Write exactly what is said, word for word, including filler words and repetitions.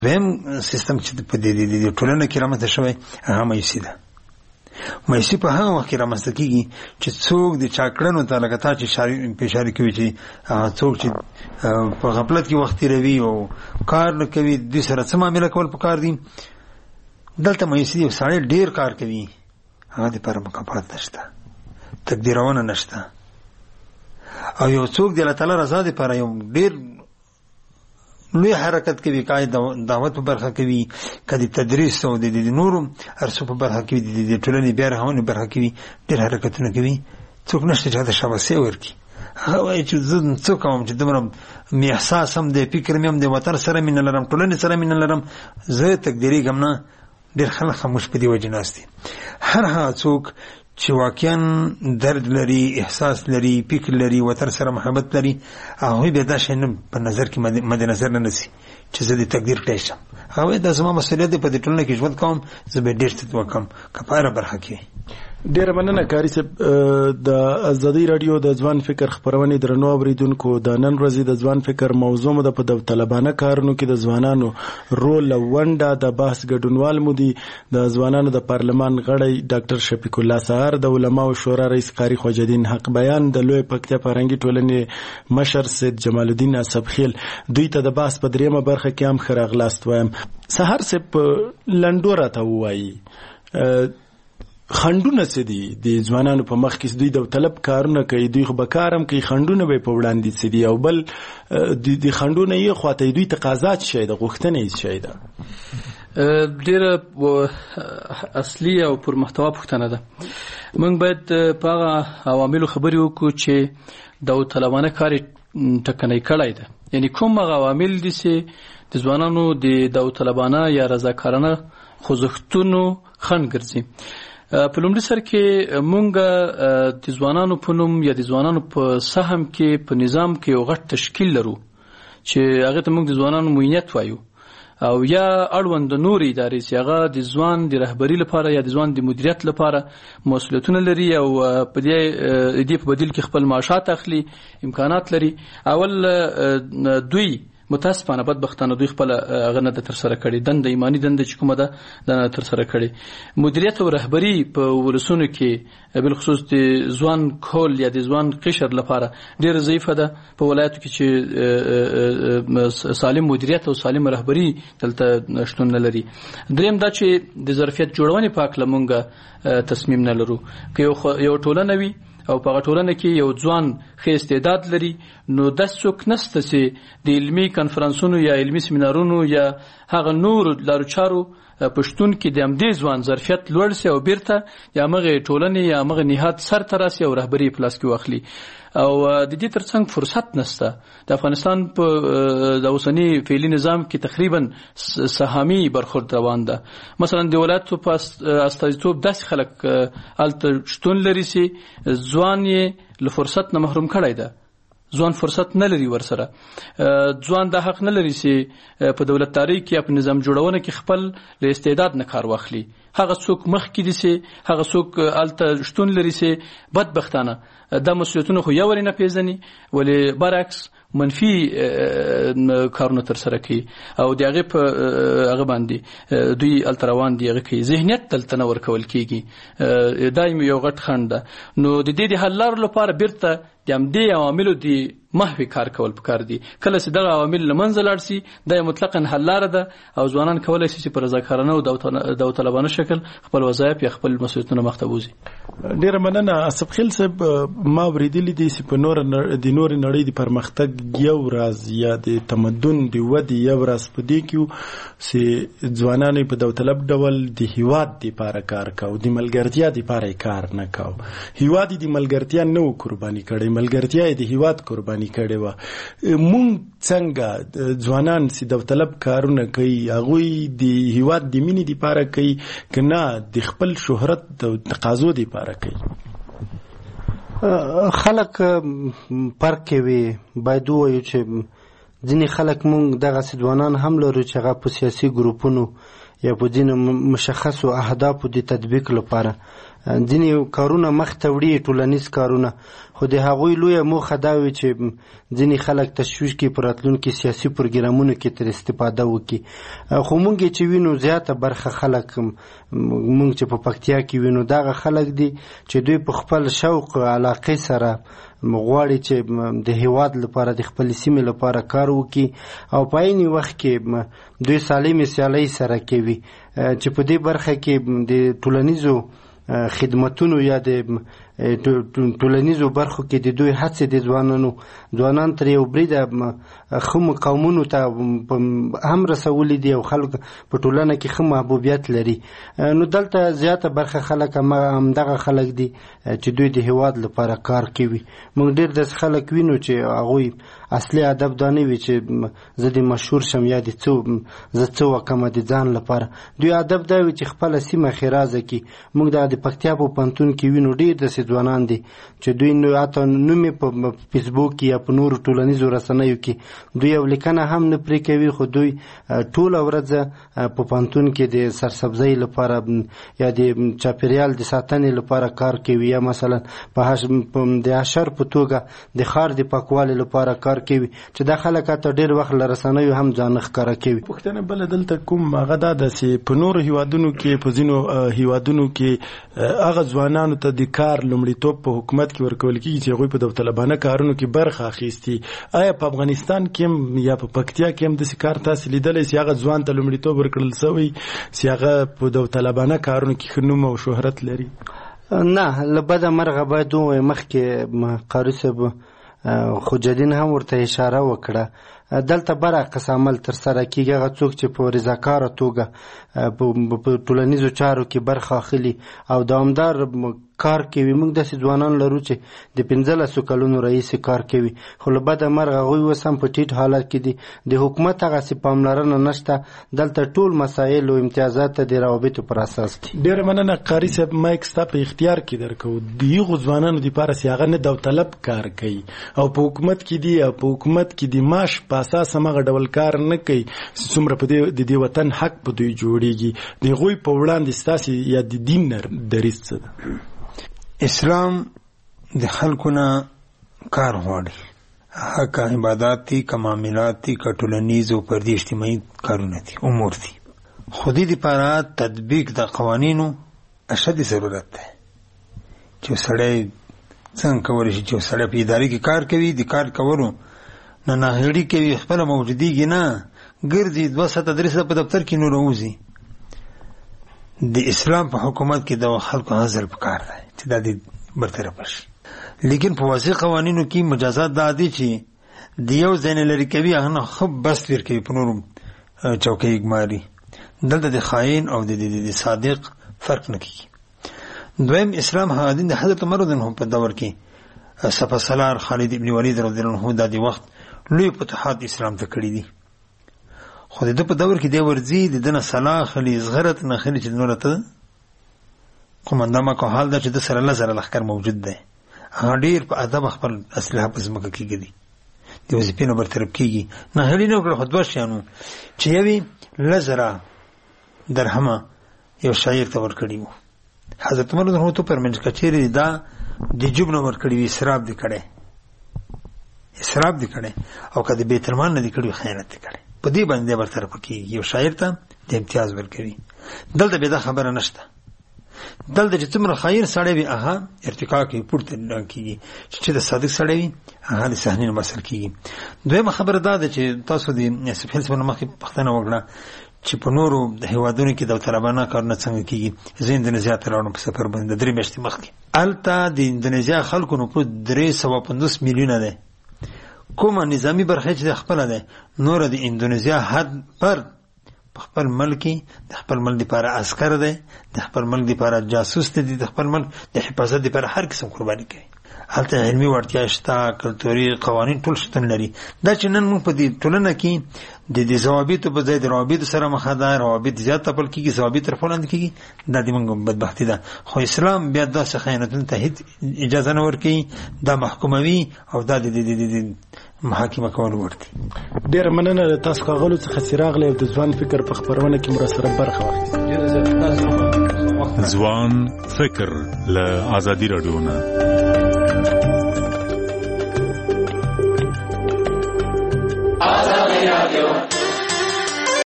دویم سیستم چې په دې ټولنه کې رامنځته شوی هغه مایوسي ده. مایوسي په هغه وخت کې رامنځته کېږي چې څوک د چا کړنو ته لکه تا چې اشاره کوي چې څوک چې په غفلت کې وخت تېروي او کار نه کوي، دوی سره څه معامله کول پکار دي. دلته مایوسي یو سړی ډېر کار کوي، هغه دپاره مکافات نشته، تقدیرونه نشته، او یو څوک د الله تعالی رضا دپاره یو ډېر لوی حرکت کوي، که دعوت په برخه کوي، که د تدریس او د نورو ارسو په برخه کوي، د ټولنې بیا رغونې برخه کوي، ډېر حرکتونه کوي، څوک نشته چې هغه شاباسي ورکړي. هغه وایي چې زه څه کوم چې دومره مې احساس هم دی، فکر مې هم دی، وطن سره مینه لرم، ټولنې سره مینه لرم، زه تقدیریږم نه. ډېر خلک خاموش په دې وجې ناست دي. هر هغه څوک چې واقعا درد لري، احساس لري، فکر لري، وطن سره محبت لري، هغوی بیا دا شی نه په نظر کې مد نظر نه نیسي چې زه د تقدیر کړی شم. هغوی دا زما مسؤلیت دی، په دې ټولنه کې ژوند کوم، زه به ډېر څه وکړم که په هره برخه کې. ډیره مننه کاری صاحب. د ازادي رادیو د ځوان فکر خبرونه درنو اوریدونکو، د نن ورځې د ځوان فکر موضوع مو د په داوطلبانه کارونو کې د ځوانانو رول او ونډه د بحث ګډونوال مو دي د ځوانانو د پارلمان غړی ډاکټر شفیق الله سهار، د علماو شورا رئیس قاری خواجه‌الدین حق بیان، د لوی پکتیا فرهنګي ټولنې مشر سید جمال الدین اسبخیل. دوی ته د بحث په دریمه برخه کې هم ښه راغلاست وایم. سهار صاحب لنډو راته ووایي خنډونه څه دي د ځوانانو په مخ کې؟ دوی د طلب کارونه کوي، دوی خو به کار هم کوي، خنډونه به په وړاندې څه دي؟ او بل د خنډونه یې خواته دوی تقاضا څه شی ده، غوښتنه یې څه شی ده؟ ډېره اصلي او پر محتوا پوښتنه ده. موږ باید په هغه عواملو خبرې وکړو چې داوطلبانه کار ټکنی کړی ده، یعنی کوم هغه عوامل دي چې د ځوانانو د داوطلبانه یا رضاکارانه خوځښتونو خنډ ګرځي. په لومړي سر کې مونږ د ځوانانو په نوم یا د ځوانانو په سهم کې په نظام کې یو غټ تشکیل لرو چې هغه ته مونږ د ځوانانو معینیت وایو، او یا اړوند نور ادارې چې هغه د ځوان د رهبری لپاره یا د ځوان د مدیریت لپاره مسؤلیتونه لري او په دې دې په بدیل کې خپل معاشات اخلي، امکانات لري. اول دوی متاسفانه بدبختانه دوی خپل هغه نه تر سره کړي، دنده ایمانی دنده چې کومه ده د تر سره کړي. مدیریت او رهبری په ولسونو کې بالخصوص د ځوان کول یا د ځوان قشر لپاره ډېر ضعیفه ده. په ولایتو کې چې سالم مدیریت او سالم رهبری دلته شتون نه لري. دریم دا چې د ظرفیت جوړونې په اړه مونږ تصمیم نه لرو. که یو ټولنه وي او په ټولنه کې یو ځوان ښه استعداد لري، نو د څوک نشته چې د علمي کنفرانسونو یا علمي سیمینارونو یا هغه نور لارو چارو پښتون کې د همدې ځوان ظرفیت لوړ سي او بیرته یا مغه ټولنې یا مغه نهاد سر ته راسي او رهبری پلاس کې واخلي. او د دې ترڅنګ فرصت نشته. د افغانستان په د اوسنی فعلی نظام کې تقریبا سهامي برخورد روان ده. مثلا د ولایتو په استازیتوب داسې خلک هلته شتون لري چې ځوان یې له فرصت نه محروم کړی ده. ځوان فرصت نه لري ورسره. ځوان دا حق نه لري چې په دولتداري کې یا په نظام جوړونه کې خپل له استعداد نه کار واخلي. هغه څوک مخکې دي چې هغه څوک هلته شتون لري چې بدبختانه دا مسؤلیتونه خو یو ورې نه پیژني، ولې برعکس منفي کارونه تر سره کوي او د هغې په هغه باندې دوی هلته روان دي، هغه کوي. ذهنیت دلته نه ورکول کېږي، دا یو غټ خنډ ده. نو د دې د حل لارو لپاره بیرته د همدې عواملو د محوي کار کول پکار دي. کله چې دغه عوامل له منځه لاړ شي دا یو مطلقاً حل لاره ده او ځوانان کولی شي چې په رضاکارانه او داوطلبانه شکل خپل وظایف یا خپل مسؤلیتونه مخته بوځي. ډېره مننه. اسبخیل صاحب، ما اورېدلي دي چې په نور د نورې نړۍ د پرمختګ یو راز یا د تمدن د ودې یو راز په دې کې و چې ځوانانو په داوطلب ډول د هیواد دپاره کار کوو، د ملګرتیا دپاره کار نه کوو. هیواد یې د ملګرتیا نه و قرباني کړی، ملګرتیا یې د هیواد قرباني کړې وه. مونږ څنګه ځوانان چې داوطلب کارونه کوي هغوی د هیواد د مینې دپاره کوي که نه د خپل شهرت د تقاضو دپاره کوي؟ خلک فرق کوي. باید ووایو چې ځینې خلک مونږ دغسې ځوانان هم لرو چې هغه په سیاسي ګروپونو یا په ځینو مشخصو اهدافو د تطبیق لپاره ځینې کارونه مخ ته وړي ټولنیز کارونه، خو د هغوی لویه موخه دا وي چې ځینې خلک تشویش کړي په راتلونکي سیاسي پروګرامونو کې تر استفاده وکړي. خو موږ چې وینو زیاته برخه خلک موږ چې په پکتیا کې وینو دغه خلک دي چې دوی په خپل شوق علاقې سره غواړي چې د هیواد لپاره د خپل سیمې لپاره کار وکړي او په عین وخت کې دوی سالمې سیالۍ سره کوي چې په دې برخه کې د ټولنیزو خدمتونو یا د ټولنیزو برخو کې د دوی هڅې د ځوانانو ځوانان تر یو بریده ښه مقامونو ته هم رسولي دي او خلک په ټولنه کې ښه محبوبیت لري. نو دلته زیاته برخه خلک همدغه خلک دي چې دوی د هیواد لپاره کار کوي. موږ ډېر داسې خلک وینو چې هغوی اصلي هدف دا نه وي چې زه د مشهور شم یا د څه زه څه وکړم د ځان لپاره، دوی هدف دا وي چې خپله سیمه ښېرازه کړي. موږ د پکتیا په پوهنتون کې وینو ډېر داسې ځوانان دي چې دوی نو حتی نوم یې په فیسبوک کې یا په نورو ټولنیزو رسنیو کې دوی یو لیکنه هم نه پرې کوي، خو دوی ټوله ورځ په پوهنتون کې د سرسبزۍ لپاره یا د چاپېریال د ساتنې لپاره کار کوي، یا مثلا په د حشر په توګه د ښار د پاکوالي لپاره کار کوي چې دا خلک حتی ډېر وخت له رسنیو هم ځان ښکاره کوي. پوښتنه بله دلته کوم هغه دا ده چې په نورو هیوادونو کې په ځینو هیوادونو کې هغه ځوانانو ته د کار لومړیتوب په حکومت کې ورکول کېږي چې هغوی په داوطلبانه کارونو کې برخه اخیستي. آیا په افغانستان کې هم یا په پکتیا کې هم داسې کار تاسې لیدلی چې هغه ځوان ته لومړیتوب ورکړل شوی چې هغه په داوطلبانه کارونو کې ښه نوم او شهرت لري؟ نه، له بده مرغه باید ووایم مخکې قاري صاحب خوجدین هم ورته اشاره وکړه، دلته برعکس عمل ترسره کېږي. هغه څوک چې په رضاکاره توګه په ټولنیزو چارو کې برخه اخلي او دوامدار کار کوي، موږ داسې ځوانان لرو چې د پنځلسو کلونو راهیسې کار کوي، خو له بده مرغه هغوی اوس هم په ټیټ حالت کې دي. د حکومت هغسې پاملرنه نشته. دلته ټول مسایل او امتیازات د روابطو پر اساس دي. ډېره مننه قاري صاحب، مایک ستا په اختیار کې درکوو. د هغو ځوانانو دپاره چې هغه نه داوطلب کار کوي او په حکومت کې دي او په حکومت کې د معاش په اساس همغه ډول کار نه کوي، څومره په د دې وطن حق په دوی جوړېږي، د هغوی په وړاندې ستاسې یا د دین دریځ څه ده؟ اسلام د خلکو نه کار غواړي، که عبادات دي، که معاملات دي، که ټولنیز او فردي اجتماعي کارونه دي، امور دي. خو دې دپاره تطبیق د قوانینو اشد ضرورت دی چې سړی څنګه کولی شي چې سړی په ادارې کې کار کوي، د کار کولو نه ناهیلي کوي، خپله موجودېږي نه ګرځي، دوه ساعته درې ساعته په دفتر کې نور ووځي. د اسلام په حکومت کې د خلکو عزل پکار دی چې دا دې برطرفه شي. لیکن په واضح قوانینو کې مجازات دا دي چې د یو ځای نه لرې کوي، هغه نه ښه بس تېر کوي په نورو چوکۍ ګماري. دلته د خاین او د صادق فرق نه کېږي. دویم، اسلام هغه دین د حضرت عمر رضی الله عنه په دور کې سپه سالار خالد ابن ولید رضی الله عنه دا د وخت لوی فتوحات اسلام ته کړي دي. خو د ده په دور کې دی ورځي د ده نه سلا خلي زغرت نه خلي چې د نوره ته قمنده مکو حال ده چې د سره لس زره لښکر موجود دی. هغه ډېر په ادب خپل اسلحه په ځمکه کې ږدي، د وظیفې نه برطرف کېږي. ناهیلي نه وکړه، خو دوه شیانو چې یوې لس زره درهمه یو شاعر ته ورکړي وو. حضرت عمر رضی الله عنه ته فرمایي که چېرې دا د جوب نه ورکړي وي، اسراف دې کړی اسراف دې کړی او که د بیت المال نه دې کړي خیانت دې کړی، په دې باندې برطرف کېږي. یو شاعر ته د امتیاز ورکوي. دلته بیا دا خبره نشته. دلته چې څومره خیر سړی وي هغه ارتقا کوي، پورته کېږي. چې د صادق سړی وي هغه د صحنې نه بسر کېږي. دویمه خبره دا ده چې تاسو د سفیل صاحب نه مخکې پوښتنه وکړه چې په نورو هیوادونو کې داوطلبانه کارونه څنګه کېږي. زه اندونیزیا ته لاړم په سفر باندې د درې میاشتې مخکې. هلته د اندونیزیا خلکو نفوس درې سوه پنځوس میلیونه دی. کومه نظامی برخه چې د خپله دی، نوره د اندونیزیا حد فرد په خپل ملک د خپل ملک لپاره عسکر دی، د خپل ملک لپاره جاسوس دی، د خپل ملک د حفاظت لپاره هر قسم قرباني کوي. هلته علمي وړتیا شته، کلتوري قوانین ټول شتون لري. دا چې نن موږ په دې ټولنه کې د دې ضوابطو په ځای د روابطو سره مخه ده، روابط زیات تپل کېږي، ضوابط تر وړاندې کېږي، دا د موږ بدبختي ده. خو اسلام بیا داسې خیانتونو ته هېڅ اجازه نه ورکوي، دا محکوموي او دا د محاکمه کول ورته. ډېره مننه له تاسو ښاغلو څخه چې راغلی او د ځوان فکر په خپرونه کې مو راسره برخه واخیسته. ځوان فکر له ازادي رادیو نه